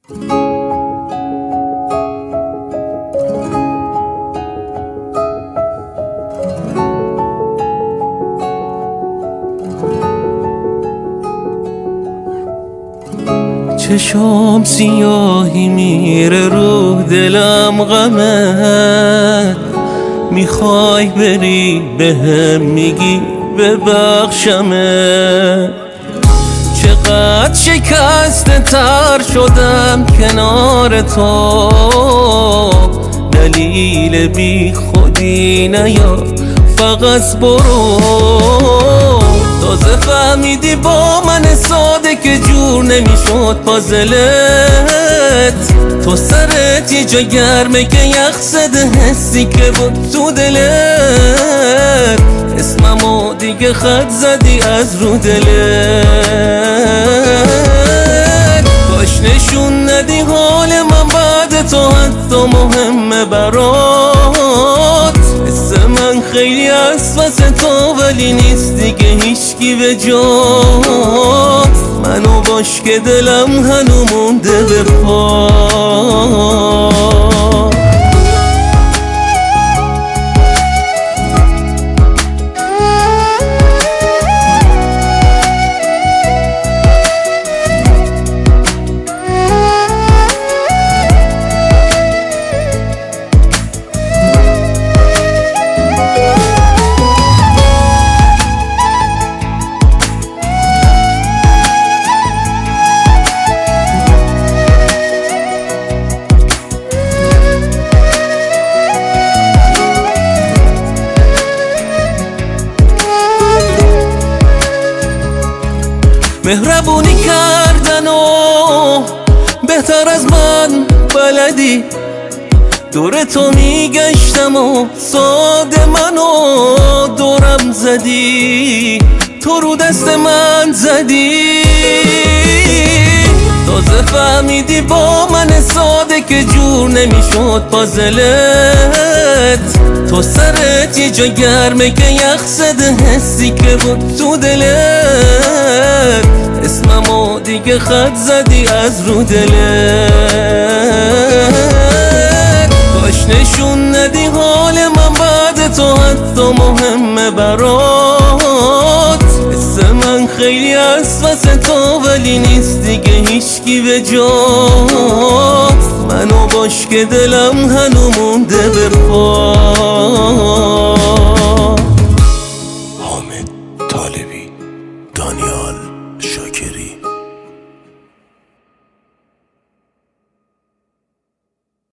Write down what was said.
چشام سیاهی میره رو دلم غمه، میخوای بری بهم میگی ببخشمه. چقدر شکسته تر شدم کنار تو، دلیل بی خودی نیا فقط برو. تازه فهمیدی با من ساده که جور نمیشد پازلت، تو سرت یه جا گرمه که یخ زده، حسی که بود تو دلت، اسممو دیگه خط زدی از رو دلت. کاش نشون ندی حال من بعد تو حتی مهمه برات. حس من خیلی هست واسه تو ولی نیست دیگه هیچکی به جات. منو باش که دلم هنو مونده به پا. مهربونی کردن و بهتر از من بلدی، دور تو میگشتم و ساده منو دورم زدی، تو رو دست من زدی. تازه فهمیدی با من ساده که جور نمیشد پازلت، تو سرت یه جا گرمه که یخ زده، حسی که بود تو دلت، اسممو دیگه خط زدی از رو دلت. کاش نشون ندی حال من بعد تو حتی مهمه برات. حس من خیلی هست واسه تو ولی نیست دیگه هیچکی به جات. منو باش که دلم هنو مونده به پا.